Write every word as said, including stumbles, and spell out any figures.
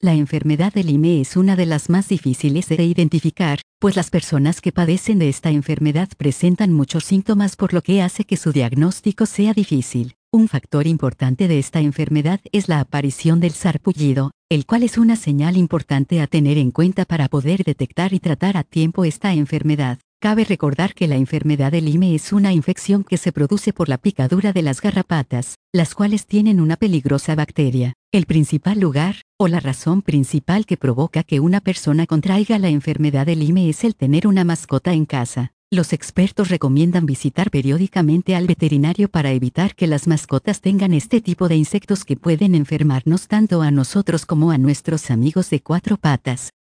La enfermedad de Lyme es una de las más difíciles de identificar, pues las personas que padecen de esta enfermedad presentan muchos síntomas, por lo que hace que su diagnóstico sea difícil. Un factor importante de esta enfermedad es la aparición del sarpullido, el cual es una señal importante a tener en cuenta para poder detectar y tratar a tiempo esta enfermedad. Cabe recordar que la enfermedad de Lyme es una infección que se produce por la picadura de las garrapatas, las cuales tienen una peligrosa bacteria. El principal lugar, o la razón principal que provoca que una persona contraiga la enfermedad de Lyme es el tener una mascota en casa. Los expertos recomiendan visitar periódicamente al veterinario para evitar que las mascotas tengan este tipo de insectos que pueden enfermarnos tanto a nosotros como a nuestros amigos de cuatro patas.